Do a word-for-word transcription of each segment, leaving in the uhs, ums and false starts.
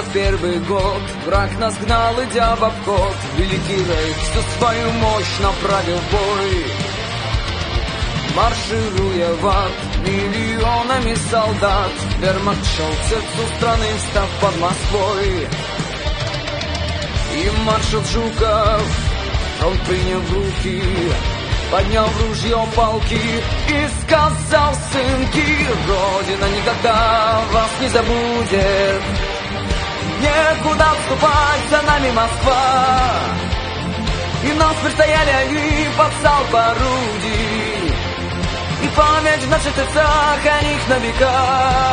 первый год враг нас гнал, идя в обход. Великий рейх всю свою мощь направил в бой, маршируя в ад миллионами солдат. Вермахт шел к сердцу страны, встав под Москвой. И маршал Жуков, фронт приняв в руки, поднял в ружье палки и сказал: сынки, Родина никогда вас не забудет. Некуда отступать, за нами Москва. И насмерть стояли они под залп орудий, и память в наших сердцах о них на века.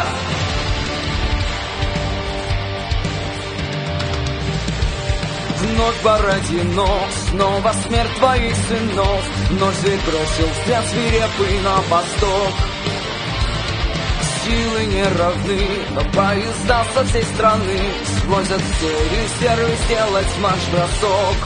Вновь Бородино, снова смерть твоих сынов. Нож зверь бросил взгляд свирепый на восток. Силы не равны, но поезда со всей страны свозят все резервы сделать марш-бросок.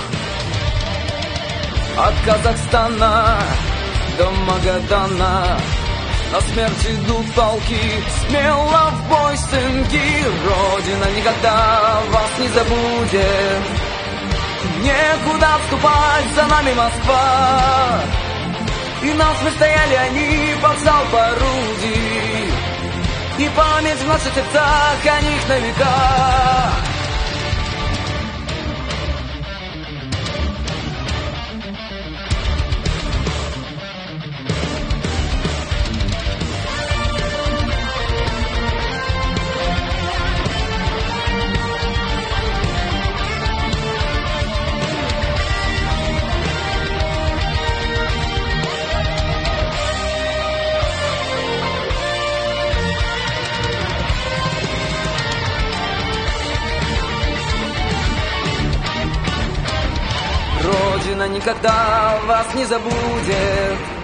От Казахстана до Магадана на смерть идут полки. Смело в бой, сынки, Родина никогда вас не забудет. Некуда отступать, за нами Москва. И насмерть стояли они под залп орудий, и память в наших сердцах о них на века. Родина никогда вас не забудет.